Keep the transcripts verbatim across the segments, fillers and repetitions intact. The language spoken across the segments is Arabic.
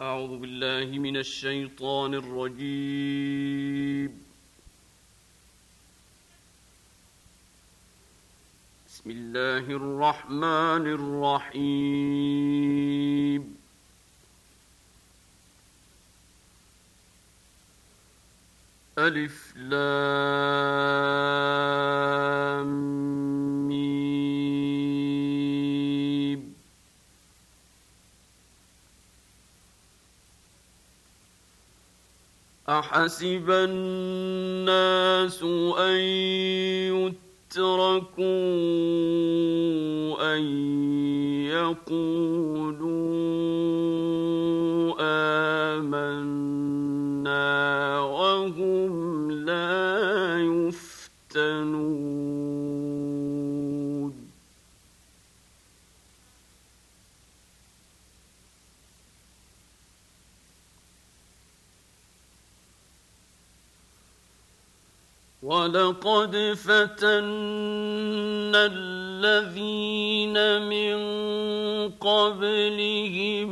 أعوذ بالله من الشيطان الرجيم. بسم الله الرحمن الرحيم. ألف لام ميم. أحسب الناس أن يتركوا أن يقولوا آمنا وهم لا يفتنون. ولقد فتنا الذين من قبلهم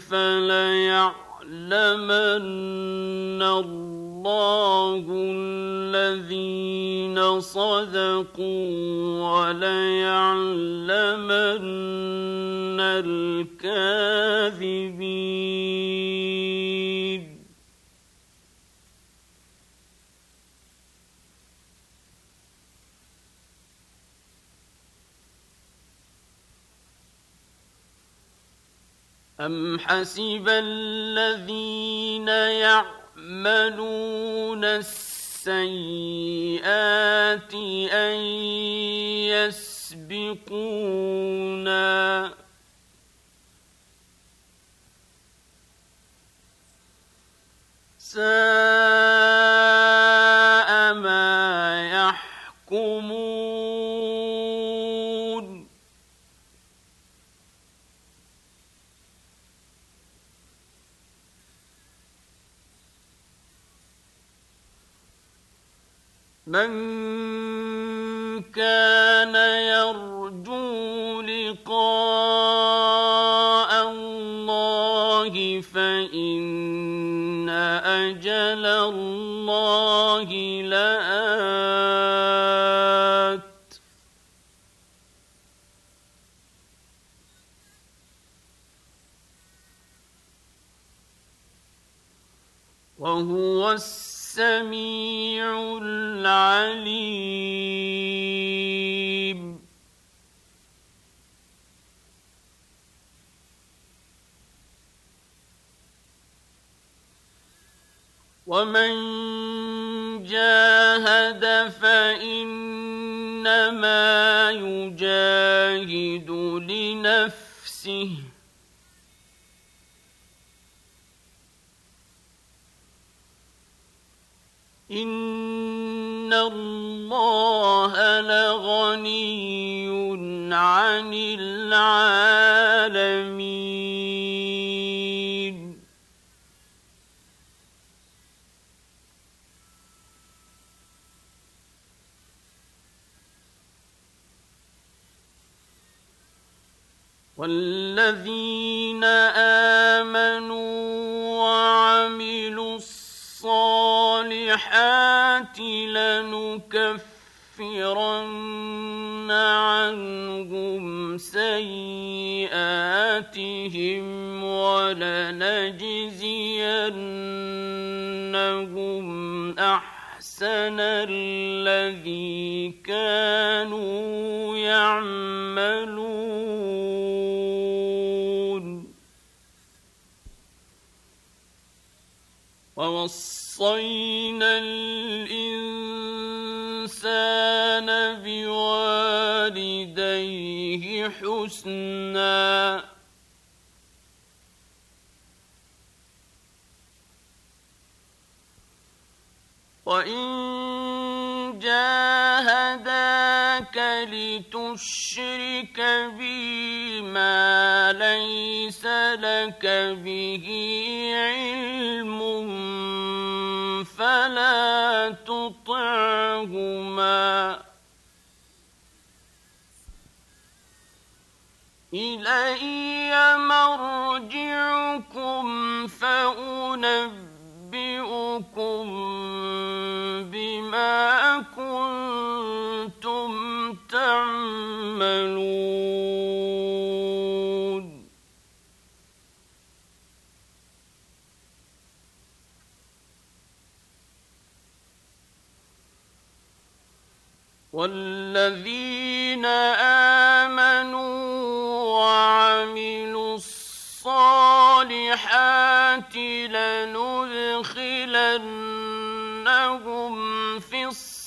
فليعلمن الله الذين صدقوا وليعلمن الكاذبين. أم حسب الذين يعملون السيئات أن يسبقونا ساء ما يحكمون. من كان يرجو لقاء الله فإن أجل الله لآت. وهو السميع العليم. ومن جاهد فإنما يجاهد لنفسه إن الله لغني عن العالمين. والذين آمنوا وعملوا الصالحات لنكفرن عنهم سيئاتهم ولنجزينهم أحسن الذي كانوا يعملون. ووصينا الإنسان بوالديه حسنا وإن جاهداك لتشرك بي ما ليس لك به علم فلا تطعهما إلي مرجعكم فأنبئكم بما كنتم تعملون والذين آمنوا وعملوا الصالحات لندخلنهم في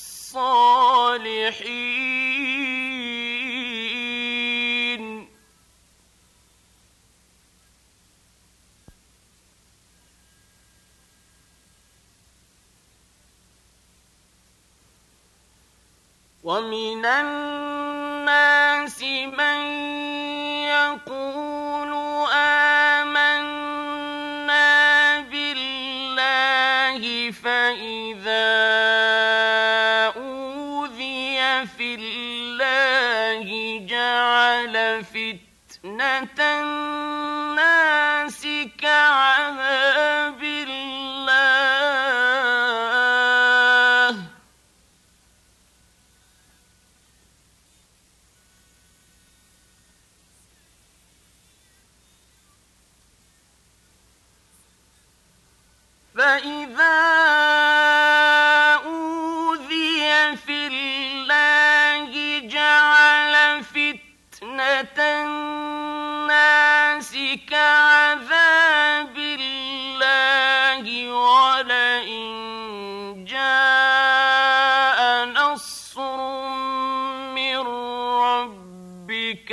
الصالحين ومن الناس من يقول آمنا بالله فإذا أوذي في الله جعل فتنة الناس كعذاب الله فإذا أوذي في الله جعل فتنة الناس كعذاب الله ولئن جاء نصر من ربك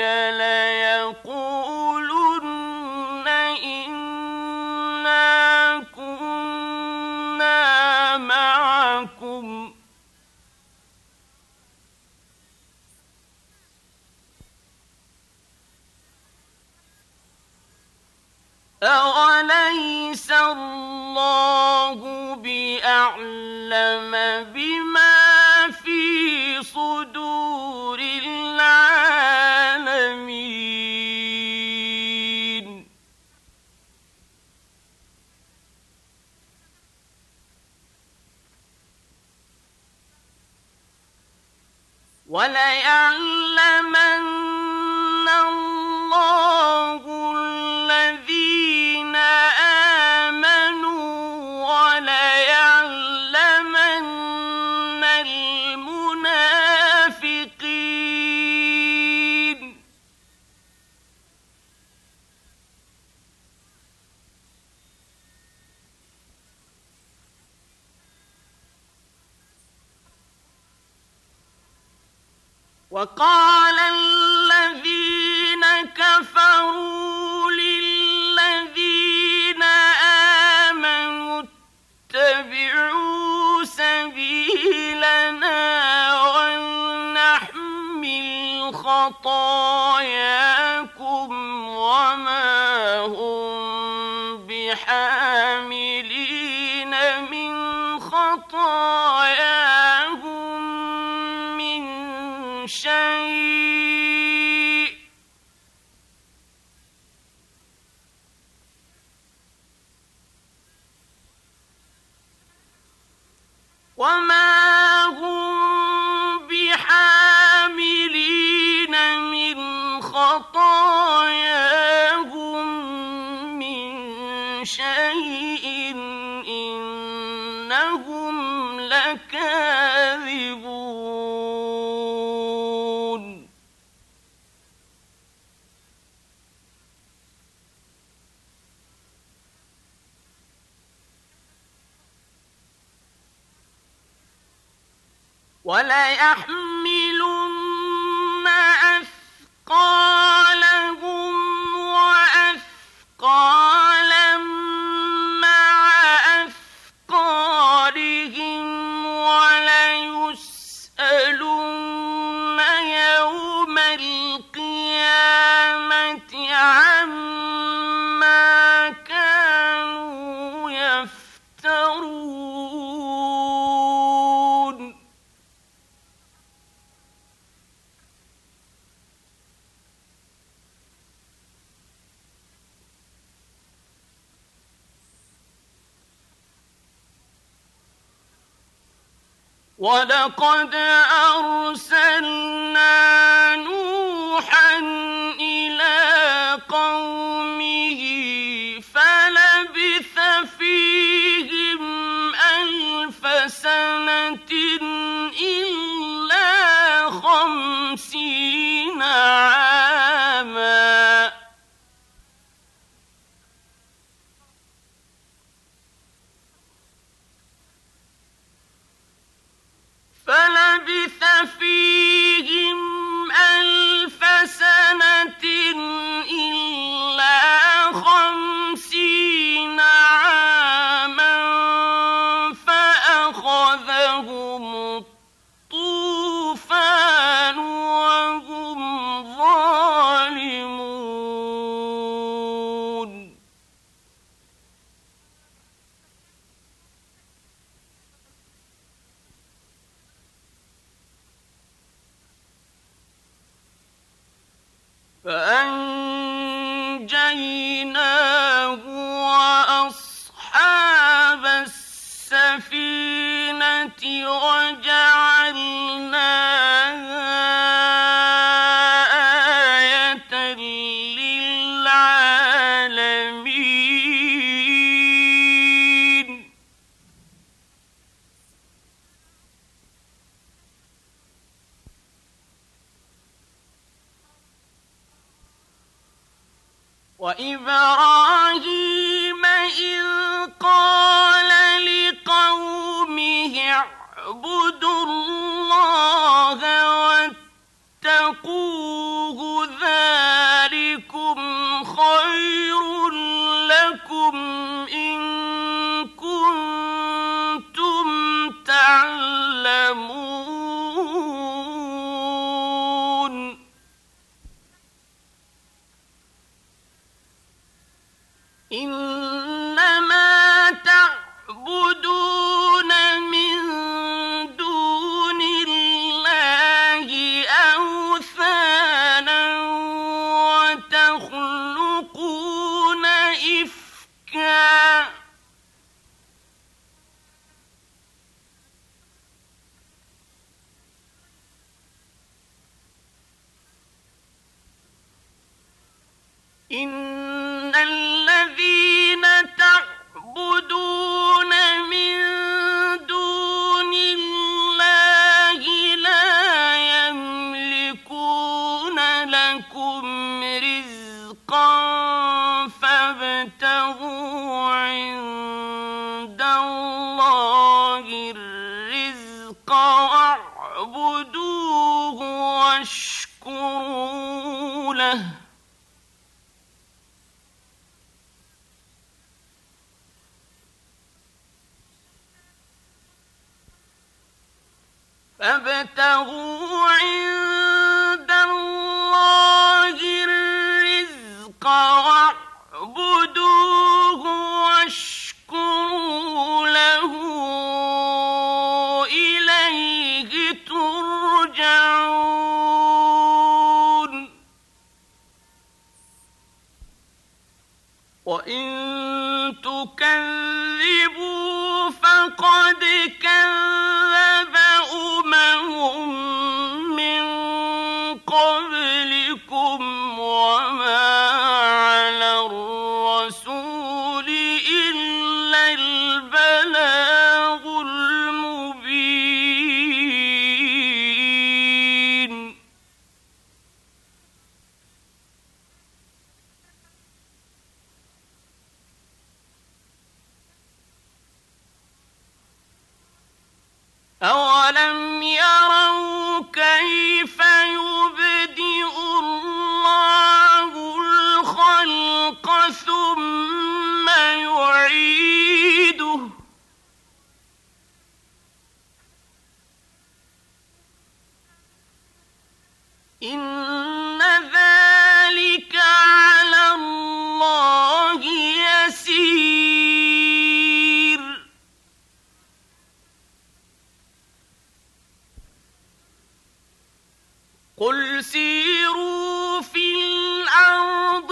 ليقولن إنا كنا معكم أوليس الله بأعلم بما في صدور العالمين وليعلمن الله الذين آمنوا وليعلمن المنافقين وقال الذين كفروا للذين آمنوا اتبعوا سبيلنا ولنحمل خطاياكم وما هم بحاملين من خطاياهم من شيء وما هم بحاملين من خطاياهم من شيء إنهم لكاذبون وليحملن أثقالهم وأثقالا مع أثقالهم وليسألن يوم القيامة عما كانوا يفترون وَلَقَدْ أَرْسَلْنَا نُوحًا إِلَىٰ قَوْمِهِ فَلَبِثَ فِيهِمْ أَلْفَ سَنَةٍ إِلَّا خَمْسِينَ عَامًا فَلَبِثَ فِيهِمْ أَلْفَ سَنَةٍ إِلَّا خَمْسِينَ عَامًا فَأَخَذَهُمُ الطُّوفَانُ وَهُمْ ظَالِمُونَ فَأَنجَيْنَاهُ وَأَصْحَابَ السَّفِينَةِ وَجَعَلْنَاهَا آيَةً لِّلْعَالَمِينَ وَإِبْرَاهِيمَ إِذْ قَالَ لِقَوْمِهِ اعْبُدُوا اللَّهَ وَاتَّقُوهُ ذَٰلِكُمْ خَيْرٌ لَّكُمْ إِن كُنتُمْ تَعْلَمُونَ إِنَّمَا تَعْبُدُونَ مِن دُونِ اللَّهِ أَوْثَانًا وَتَخْلُقُونَ إِفْكًا إِنَّ الَّذِينَ تَعْبُدُونَ مِن دُونِ اللَّهِ لَا يَمْلِكُونَ لَكُمْ رِزْقًا فَابْتَغُوا عِندَ اللَّهِ الرِّزْقَ وَاعْبُدُوهُ وَاشْكُرُوا لَهُ فَابْتَغُوا عِندَ اللَّهِ الرِّزْقَ وَاعْبُدُوهُ وَاشْكُرُوا لَهُ إِلَيْهِ تُرْجَعُونَ وَإِن تُكَذِّبُوا فَقَدْ كَذَّبَ أُمَمٌ مِّن قَبْلِكُمْ وَمَا عَلَى الرَّسُولِ إِلَّا الْبَلَاغُ الْمُبِينُ أَوَلَمْ يَرَوْا كَيْفَ يُبْدِئُ اللَّهُ الْخَلْقَ ثُمَّ يُعِيدُهُ إِنَّ ذَلِكَ عَلَى اللَّهِ يَسِيرٌ قُلْ سِيرُوا فِي الْأَرْضِ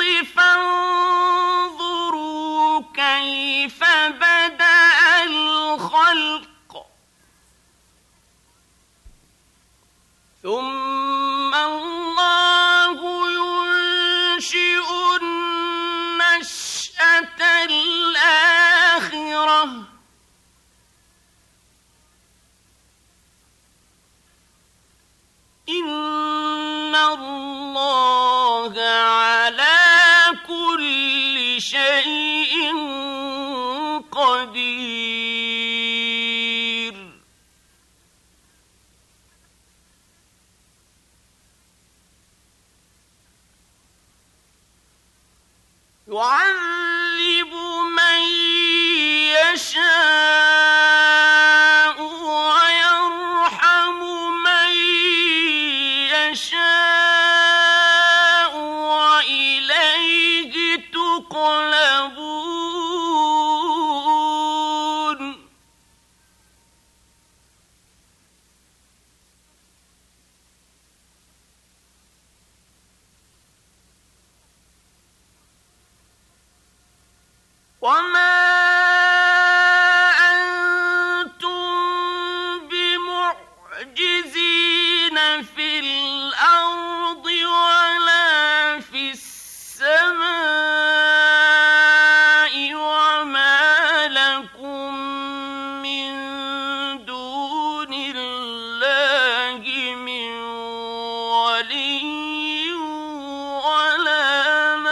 فَانظُرُوا كَيْفَ بَدَأَ الْخَلْقَ ثم الله ينشئ النشأة الآخرة إن الله على كل شيء قدير. يعذب من يشاء ويرحم من يشاء وإليه تقلبون. وما أنتم بمعجزين في الأرض ولا في السماء وما لكم من دون الله من ولي ولا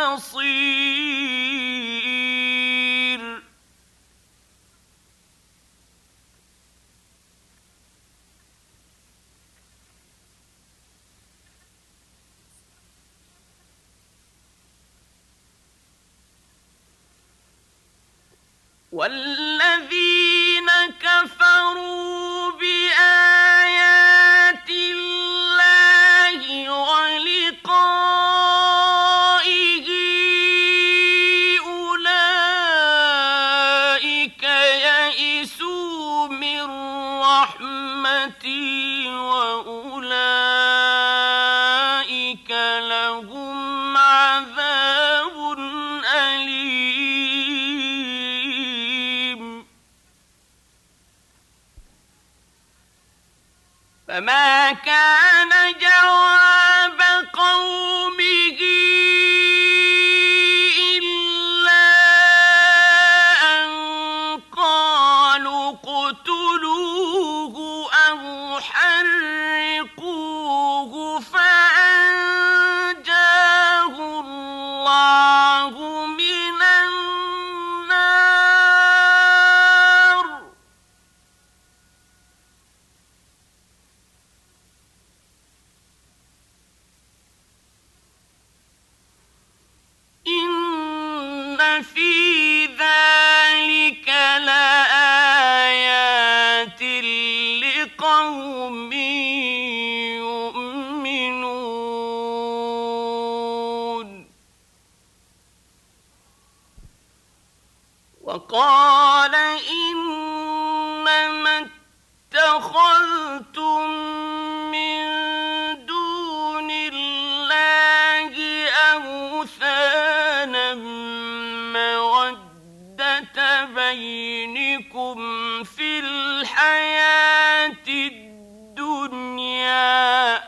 نصير. والذين كفروا بآيات الله ولقائه أولئك يئسوا من رحمتي وأولئك لهم عذاب أليم. فما كان جواب قومه إلا أن قالوا اقتلوه أو حرقوه فأنجاه الله من النار. إن في ذلك لآيات لقوم يؤمنون. وقال إنما اتخذتم من دون الله أوثانا مودة بينكم في الحياة الدنيا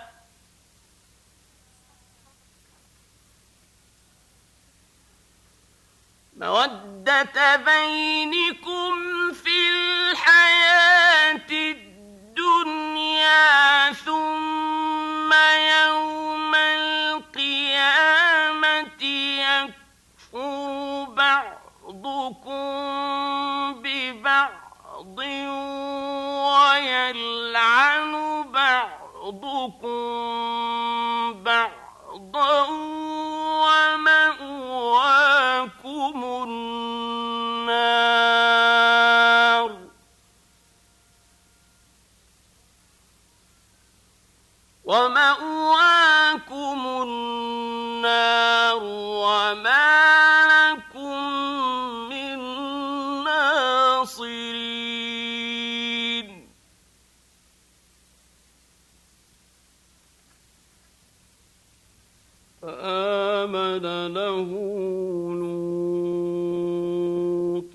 مودة بينكم في الحياة الدنيا ثم يوم القيامة يكفر بعضكم ببعض ويلعن بعضكم بعضا ومأواكم النار. ومأواكم النار وما لكم من ناصرين. فآمن له لوط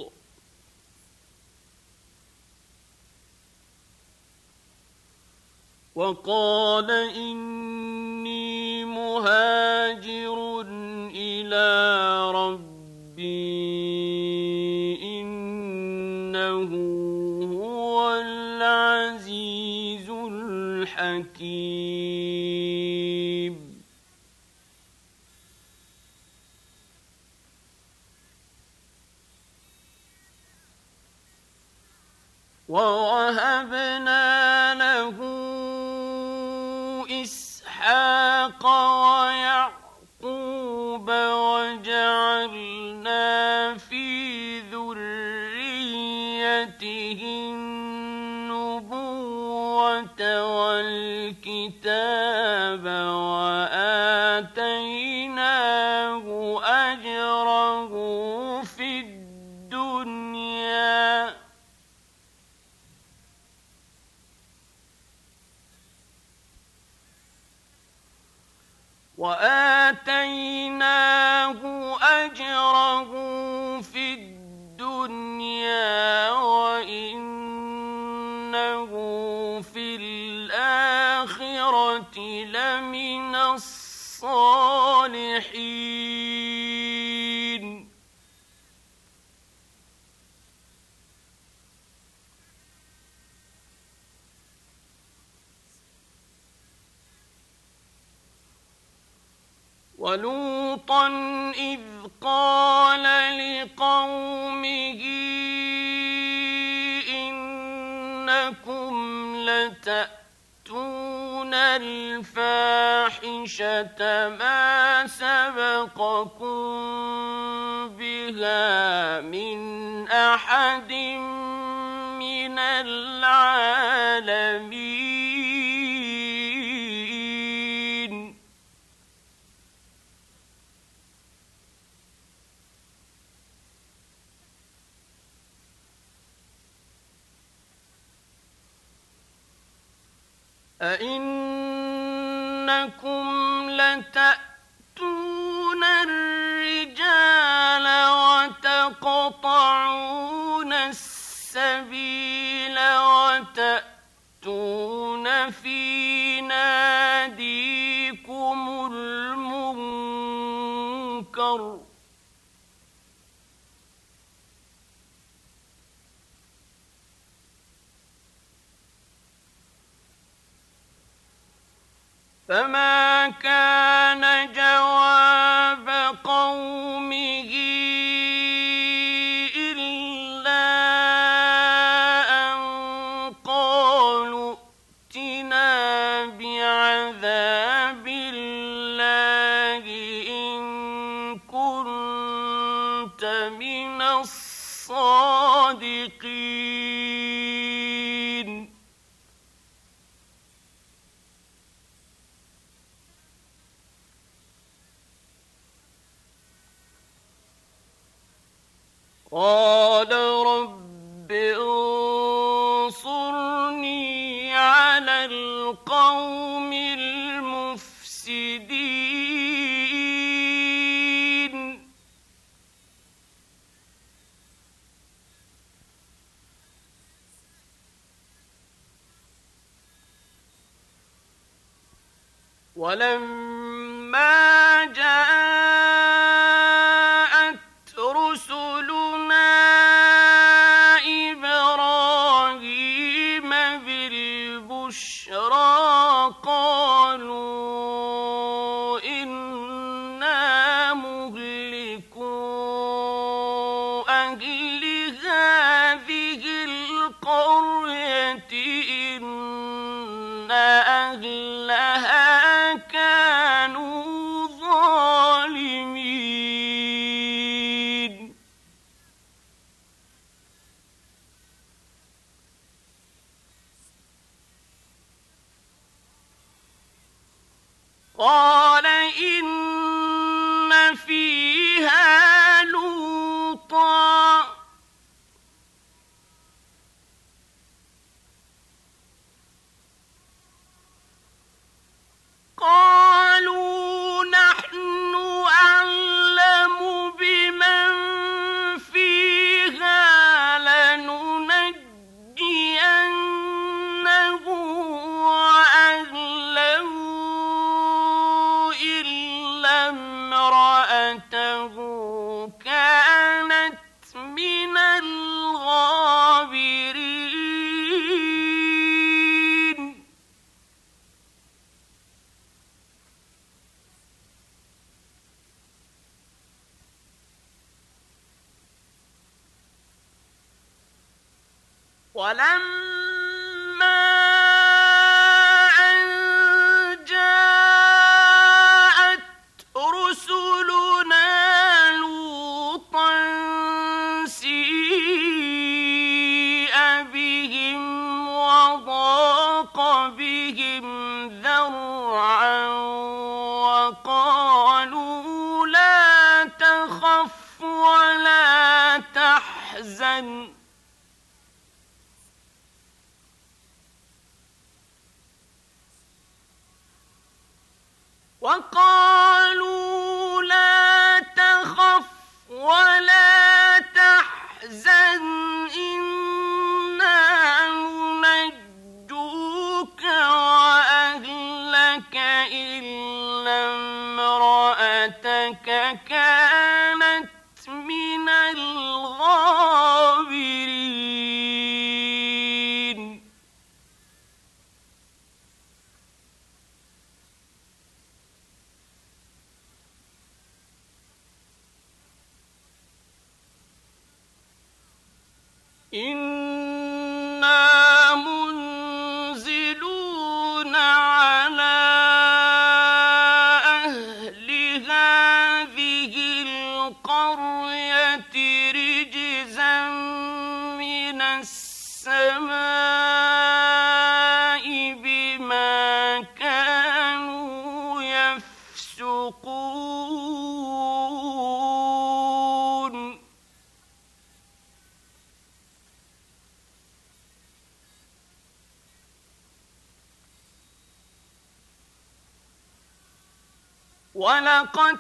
فقال إني مهاجر إلى ربي إنه هو العزيز الحكيم. ووهبنا له إسحاق ويعقوب وجعلنا في ذريته النبوة والكتاب وآتيناه أجره في الدنيا وآتيناه أجره في الدنيا وإنه في الآخرة لمن الصالحين. ولوطا إذ قال لقومه إنكم لتأتون الفاحشة ما سبقكم بها من أحد من العالمين. أئنكم لتأتون الرجال وتقطعون السبيل وتأتون في ناديكم المنكر فما كان جواب قومه إلا أن قالوا ائتنا بعذاب الله إن كنت من الصادقين. قال رب انصرني على القوم المفسدين. ولما جاءت رسلنا إبراهيم بالبشرى قالوا إنا مهلكو أهل هذه القرية إن أهلها كانوا ظالمين. قال إن فيها لوطا قالوا نحن أعلم بمن فيها لننجينه وأهله ولما أن جاءت رسلنا لوطا سيء بهم وضاق بهم ذرعا وقالوا لا تخف ولا تحزن وقالوا لا تخف ولا تحزن إنا ننجوك وأهلك إلا امرأتك كانت من الغابرين إنا منزلون على أهل هذه القرية رجزا من السماء بما كانوا يفسقون ولقد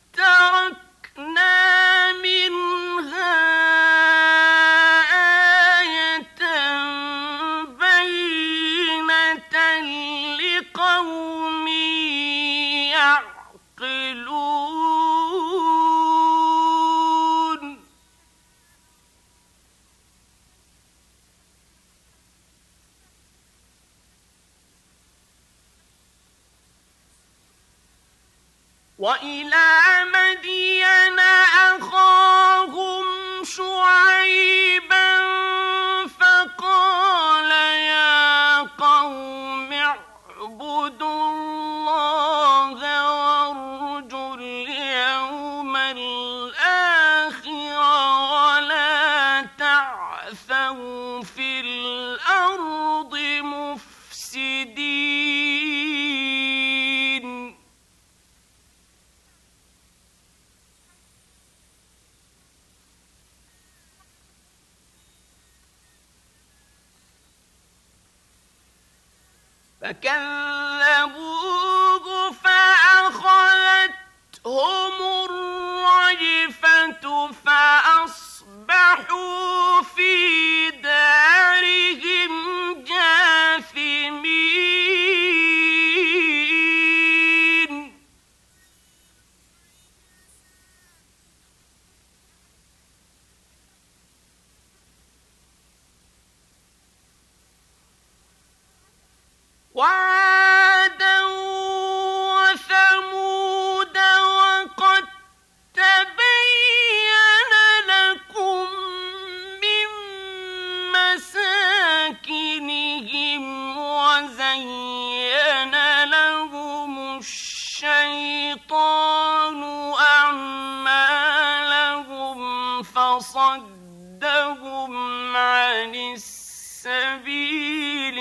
تركنا منها آية بينة لقوم يعقلون وإلى مدين أخاهم شعيبا فقال يا قوم اعبدوا الله وارجوا اليوم الآخر ولا تعثوا في الأرض مفسدين فكذبوه فأخذتهم الرجفة فأصبحوا في دارهم جاثمين وعادا وثمود وقد تبين لكم من مساكنهم وزين لهم الشيطان أعمالهم فصدهم عن السبيل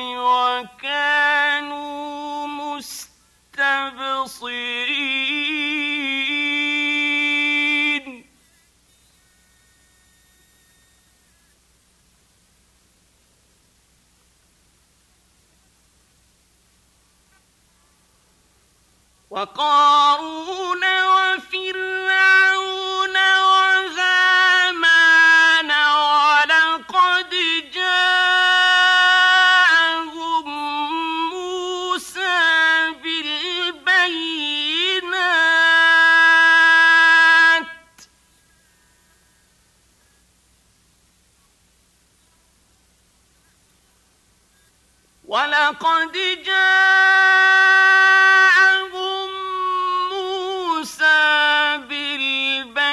وكانوا مستبصرين وقارون وفرعون وهامان ولقد جاءهم موسى بالبينات ولقد جاءهم موسى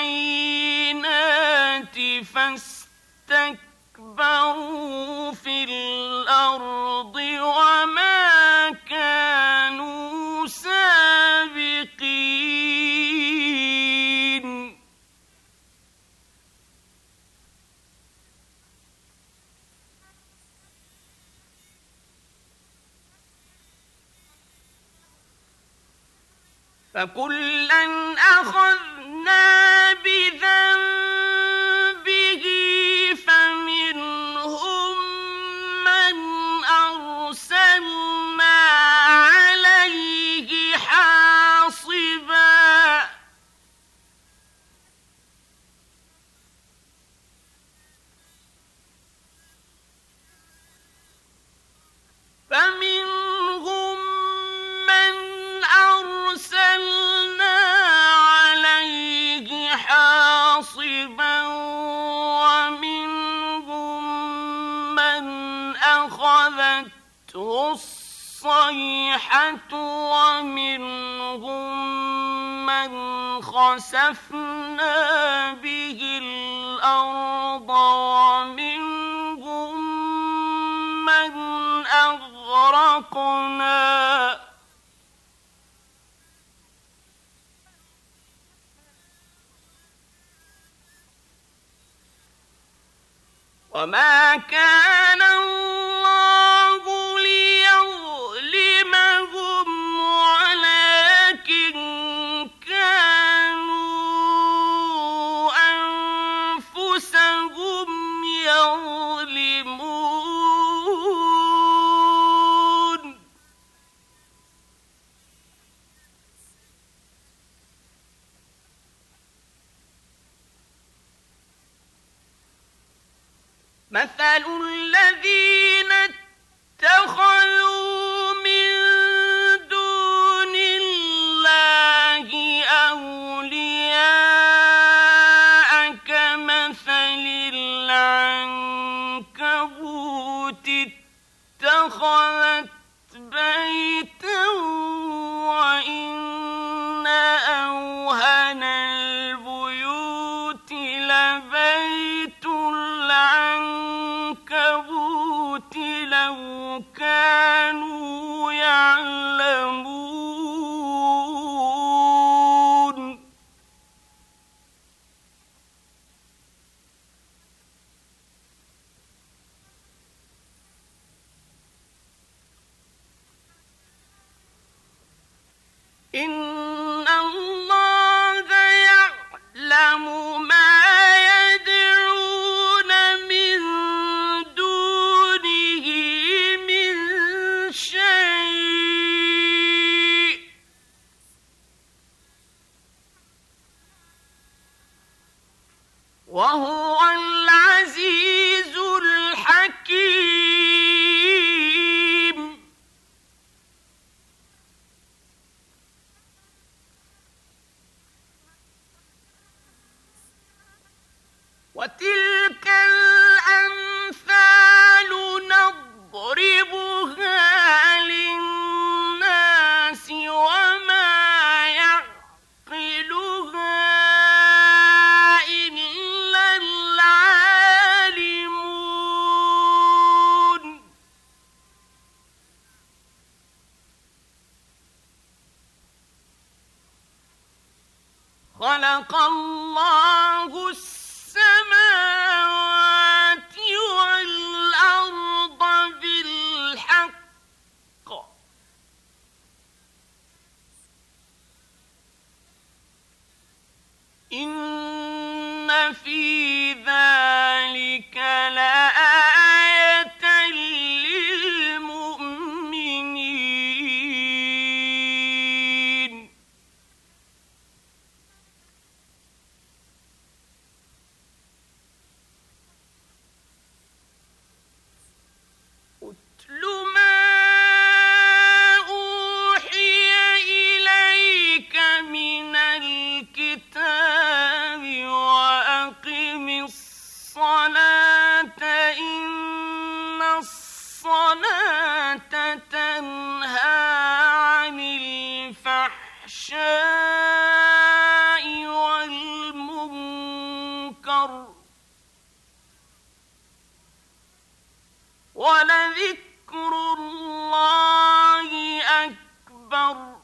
بالبينات فاستكبروا في فكلا أخذنا بذنبه فمنهم من أرسلنا عليه حاصبا فمنهم من أرسلنا عليه حاصبا ومنهم من أخذته الصيحة ومنهم من خسفنا به الأرض ومنهم من أغرقنا وما كان الله ليظلمهم ولكن كانوا أنفسهم يظلمون مثل الذين اتخذوا من دون الله أولياء كمثل العنكبوت اتخذت بيتا وإن أوهن البيوت لبيت العنكبوت لو كانوا يعلمون إن الله يعلم ما يدعون من دونه من شيء وهو العزيز الحكيم وتلك الأمثال نضربها للناس وما يعقلها إلا العالمون خلق الله السماوات والأرض بالحق إن في ذلك لآية للمؤمنين اتل ما أوحي إليك من الكتاب وأقم الصلاة إن الصلاة تنهى عن الفحشاء والمنكر ولذكر الله أكبر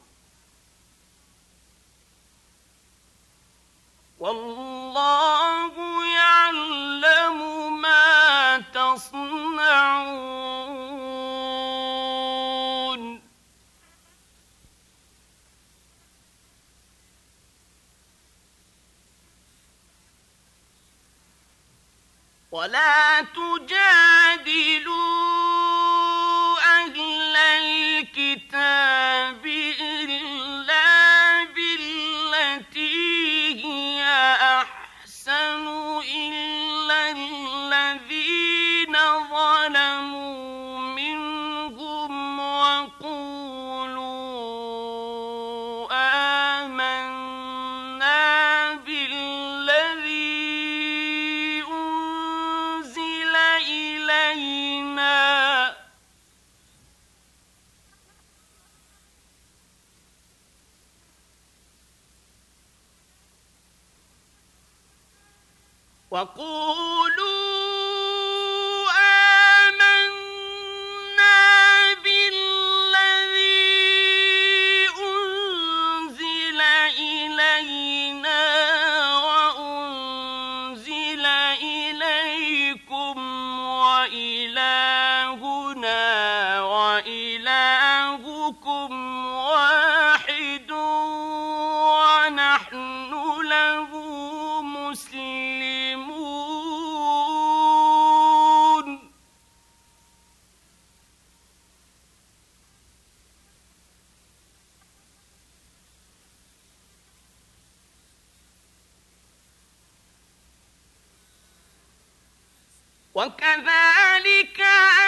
والله يعلم ما تصنعون ولا تجادلوا أهل الكتاب إلا بالتي هي أحسن إلا الذين ظلموا منهم وقولوا آمنا بالذي أنزل إلينا وقولوا آمنا بالذي أنزل إلينا وأنزل إليكم وإلهنا وإلهكم واحد ونحن له مسلمون. وكذلك